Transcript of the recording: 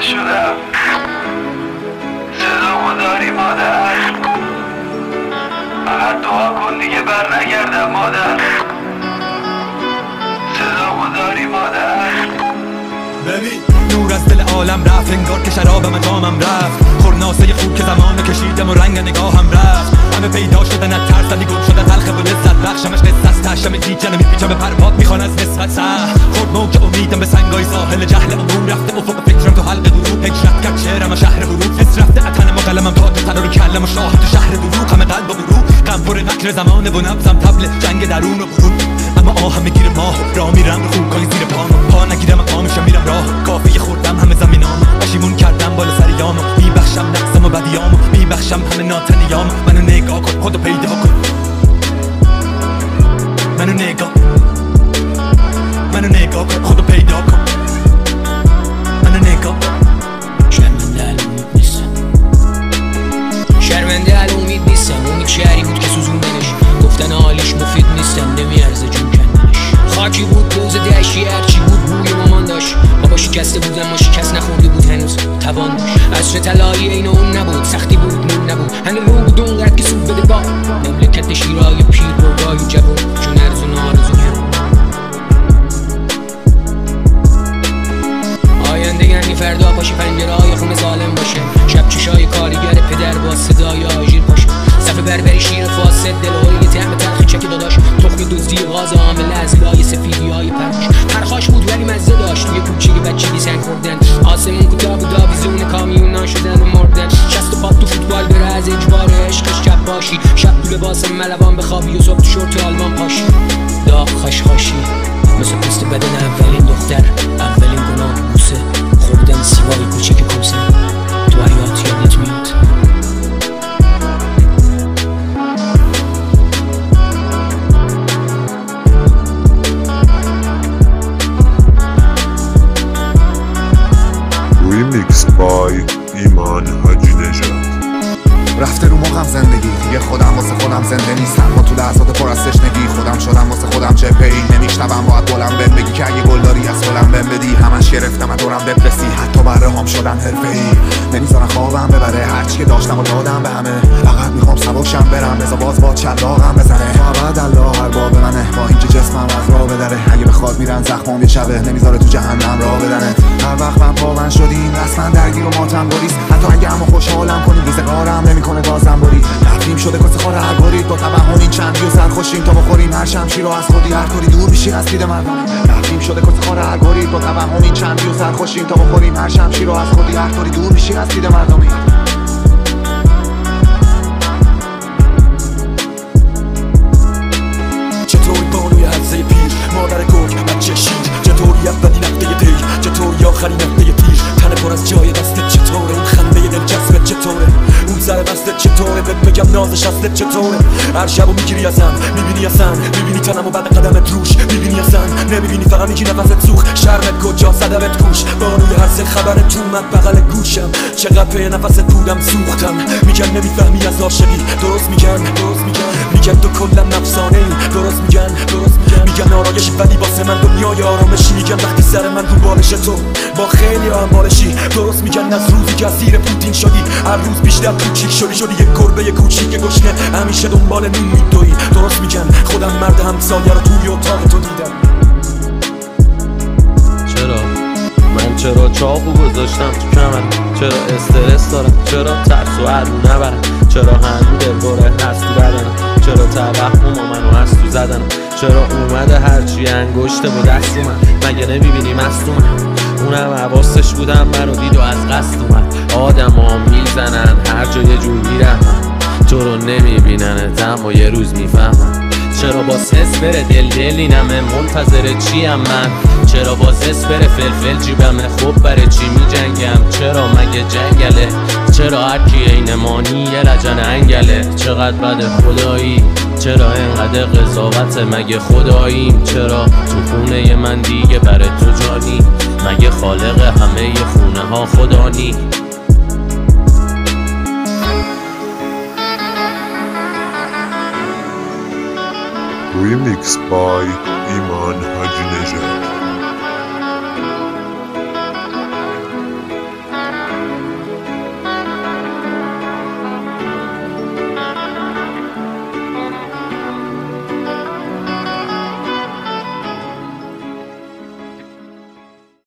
شدم صدامو داری مادر، فقط دعا کن دیگه بر نگردم مادر. صدامو داری مادر. ببین نور از دل عالم رفت، انگار که شرابم جامم رفت. خورناسه خوب که زمانو کشیدم و رنگ نگاهم رفت. همه پیدا شدن از ترس ولی گم شدن تلخ و لذت بخشمش قصه است. تشم دیجنه میپیچم به پرباد میخوان از نسبت سخت. خورد موج امیدم به سنگای ساحل جهل عموم رفته. افق فکرم تو حلق غروب هجرت کرد شعرم و شهر غروب. حس رفته اتنم و قلمم تاج تن رو کلم و شاه تو شهر دروغ. همه قلب و غروب غم پر نکر زمانه و نبضم طبل جنگ درون و برون. اما آهم میگیره ماه راه میرم رو خوکای زیر پا نگیرم مقام میشم میرم راه. کافی خوردم همه زمینام، پشیمون کردم بالا سر یامو. میبخشم نقصم و بدیامو، میبخشم همه ناتنیامو. منو نگاه کن خودو پیدا کن، منو نگاه کن خودو پیدا کن. منو نگاه. شرمنده الان امید نیستم. امید شهری بود که سوزوندنش، گفتن حالیش مفید نیستم، نمیارزه جون کندنش. خاکی بود دوز دشتی هرچی بود بوی مامان داشت. بابا شکسته بود اما شکست نخورده بود، هنوز توان داشت. عصر طلایی این اون نبود، سختی بود نون نبود. هنوز رو بود اونقدر که سود بده با مملکت شیرای پیر برگای جوون. جون ارزون آرزو آینده یعنی فردا پاشه پنجره های خونه ظالم باشه. شب چشای کارگر پدر با صدای آژیر پاشه. صف بربری شیر فاسد دلهایی طعم تلخی چک داداش. تخمی دزدی غاز عامل از لای سفیدی های پرخاش بود ولی مزه داشت. توی کوچه بچگی سنگ خوردن، آسمون کوتاه بود آویزون کامیون شدن و مردن. شست و پات تو فوتبال بره از اجبار عشقش چپ باشی. شب تو لباس ملوان بخوابی و صبح تو شورت آلمان پاشی. داغ خشخاشی مثل پوست بدن اولین دختر، اولین گناه بوسه خوردن سیوای کوچه که کوسه. تو حیات یادت میاد ریمیکس بای ایمان حاجی نژاد. رفته رو مخم زندگی دیگه، خودم واسه خودم زنده نیستم. ما تو لحظات پر از تشنگی خودم شدم واسه خودم جبهه‌ای. نمیشنوم باید بلند بهم بگی که اگه گلداری از گلم بهم بدی. همش گرفتم از دورم دپرسی، حتی برهام شدن حرفه‌ای. نمیذارن خوابم ببره هرچی که داشتم و دادم به همه. فقط میخوام سبکشم برم، بذار باز با چلاقم بزنه. ابد الله هر باب منه با اینکه جسمم از راه بدره. اگه بخواد میرن زخمام یه شبه، نمیذاره تو جهنم راه بدنه. هر وقت من پاون شدیم رسما درگیر و ماتم گریز. حتی اگه همو خوشحالم کنیم روزگارم نمیکنه بازم بری. رفتیم شده کاسه خور هر گاری با توهم این چندی و سرخوشیم تا بخوریم هر شمشیر رو از خودی. هر طوری دور میشی از دید مردم. رفتیم شده کاسه خور هر گاری با توهم این چندی و سرخوشیم تا بخوریم هر شمشیر رو از خودی. هر طوری دور میشی از دید مردمی. چطوری بانوی حلزه پیر، مادر گرگ بچه شیر. چطوری اولین هفته دی، چطوری آخرین هفته تیر. تنه پر از جای دستت چطوره، اون خنده دلچسبت چطوره، اون سر بستت چطوره. بهت بگم نازش اصلت چطوره. هر شبو میگیری ازم، میبینی اصلا، میبینی تنمو بعد قدمت روش. میبینی اصلا، نمیبینی فقط میگی نفست سوخ. شرمت کجا زدمت گوش، بانوی هر سه خبرت اومد بغل گوشم. چقدر پی نفست بودم سوختم. میگن نمیفهمی از عاشقی، درست میگن میگن تو کلا نفسانه ای. درست میگن میگن آرایشی ولی واسه من دنیای آرامشی. میگن وقتی سر من رو بالش تو با خیلی همبالشی. درست میگن از روزی که اسیر پوتین شدی، هر روز بیشتر کوچیک شدی یه گربه کوچیک گشنه همیشه دنبال نون میدوی. درست میگن خودم مرد همسایه رو توی اتاق تو دیدم. چرا چاقو گذاشتم تو کمرم، چرا استرس دارم، چرا ترس و عرو نبرم، چرا هنو دلبره هست تو بدنم، چرا توهم منو هست تو زدنم، چرا اومده هرچی انگشته با دست اومد. مگه نمیبینی مصدومم؟ اونم حواسش بودم منو دید و از قصد اومد. آدم ها میزنن هر جا یه جور میرهمن، تو رو نمیبیننت اما یه روز میفهمن. چرا باز حس بره دل اینمه، منتظر چیم من؟ چرا باز حس بره فلفل جیبمه، خب برای چی می جنگم؟ چرا مگه جنگله؟ چرا هرکی این مانی یه لجن انگله؟ چقدر بده خدایی، چرا اینقدر قضاوت؟ مگه خداییم؟ چرا تو خونه من دیگه برای تو جانی؟ مگه خالق همه خونه ها خدا نی؟ Remix by Iman Haji